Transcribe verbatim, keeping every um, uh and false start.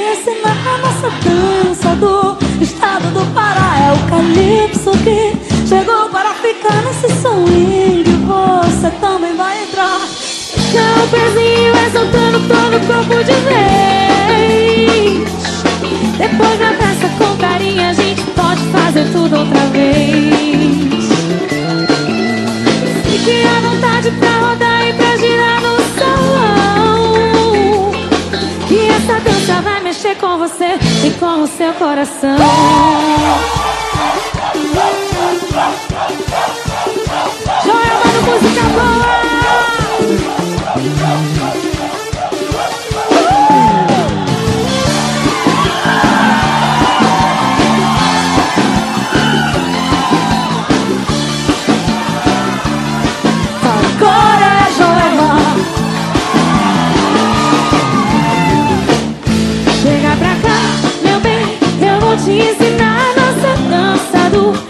ensinar a nossa dança do estado do Pará. É o calypso que chegou para ficar nesse swing. Você também vai entrar. Seu pezinho é soltando todo o corpo de vez. Depois da festa com carinho a gente pode fazer tudo outra vez. Fique à vontade pra rodar e pra girar no salão, que essa dança vai mexer com você e com o seu coração. Joia, mano, música boa! Agora é Joelma. Chega pra cá, meu bem, eu vou te ensinar a nossa dança do